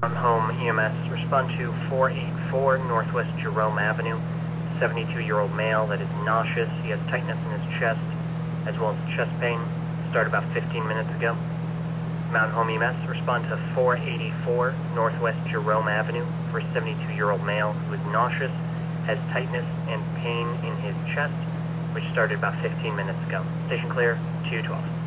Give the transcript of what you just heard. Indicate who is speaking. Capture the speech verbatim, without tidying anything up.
Speaker 1: Home E M S, respond to four eighty-four Northwest Jerome Avenue. seventy-two-year-old male that is nauseous. He has tightness in his chest, as well as chest pain. Started about fifteen minutes ago. Mountain Home E M S, respond to four eighty-four Northwest Jerome Avenue for a seventy-two-year-old male who is nauseous, has tightness and pain in his chest, which started about fifteen minutes ago. Station clear, two twelve.